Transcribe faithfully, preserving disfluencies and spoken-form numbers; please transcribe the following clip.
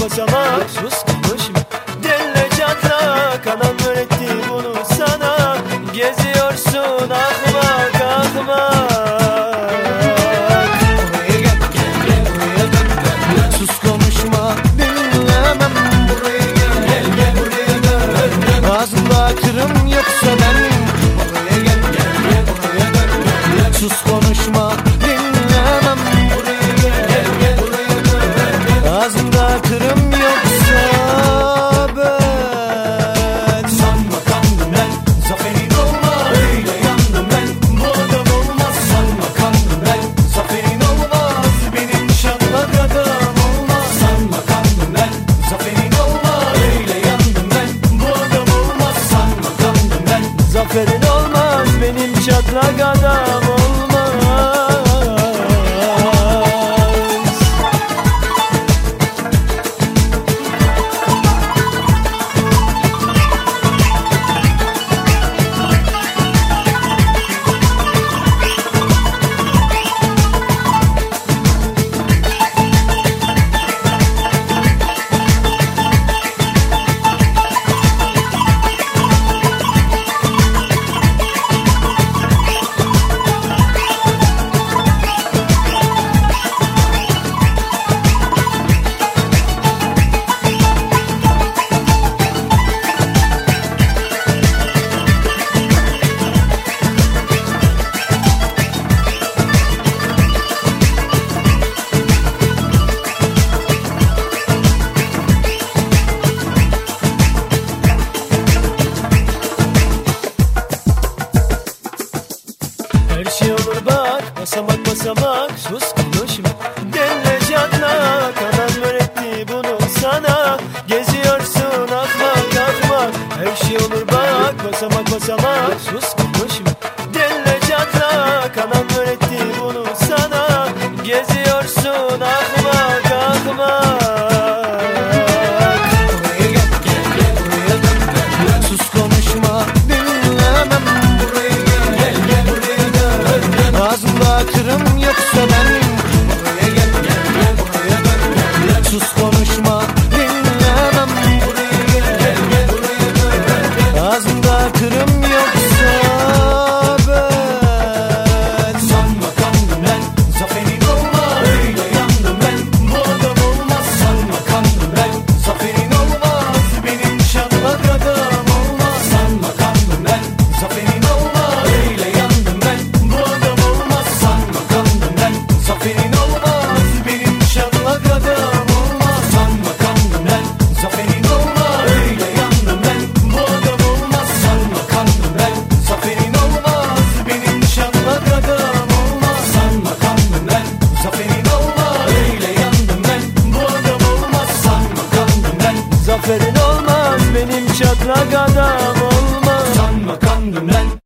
basamak, sus konuşma. Delle çatlak, anam öğretti bunu sana. Geziyorsun ahmak ahmak. Buraya gel, gel, gel, buraya dön, dön, dön. Sus konuşma, dinlemem. Buraya gel, gel, gel, buraya dön, dön, dön. Ağzımda kırım yoksa ben. Buraya gel, gel, gel, buraya dön, dön, dön. Sus konuşma, dinlemem. Buraya gel, gel, gel, buraya dön, dön, dön. Ağzımda kırım yoksa ben. Sanma kandım ben, zaferin olmaz. Öyle yandım ben, bu adam olmaz. Sanma kandım ben, zaferin olmaz. Benim şanlak adam olmaz. Sanma kandım ben, zaferin olmaz. Öyle yandım ben, bu adam olmaz. Sanma kandım ben, Zaferin olmaz, benim çatlak adam olmaz. Her şey olur bak, basamak basamak, sus konuşma. Delle çatlak, anam öğretti bunu sana. Geziyorsun ahmak ahmak. Her şey olur bak, basamak basamak, sus konuşma. Delle çatlak, anam öğretti bunu sana. Geziyorsun ahmak ahmak. buraya gel, gel, gel, buraya dön, dön, dön. Sus konuşma, dinlemem. Buraya gel, gel, gel, buraya dön, dön, dön. Ağzımda kırım yoksa ben. Buraya gel, gel, gel, buraya dön, dön, dön. Sus konuşma, dinlemem. Buraya gel, gel, gel, buraya dön, dön, dön. Ağzımda kırım yoksa ben. Sanma kandım ben, zaferin olmaz. Öyle yandım ben, bu adam olmaz. Sanma kandım ben, zaferin olmaz. Benim şanlak adam olmaz. Sanma kandım ben, zaferin olmaz. Öyle yandım ben, bu adam olmaz. Sanma kandım ben, zaferin olmaz. Benim şanlak adam olmaz. Sanma kandım ben, zaferin olmaz. Öyle yandım ben, bu adam olmaz. Sanma kandım ben, zaferin olmaz. Benim şanlak adam olmaz. Sanma kandım ben, zaferin olmaz. Öyle yandım ben, bu adam olmaz. Sanma kandım ben, Zaferin olmaz, benim çatlak adam olmaz. sanma kandım ben.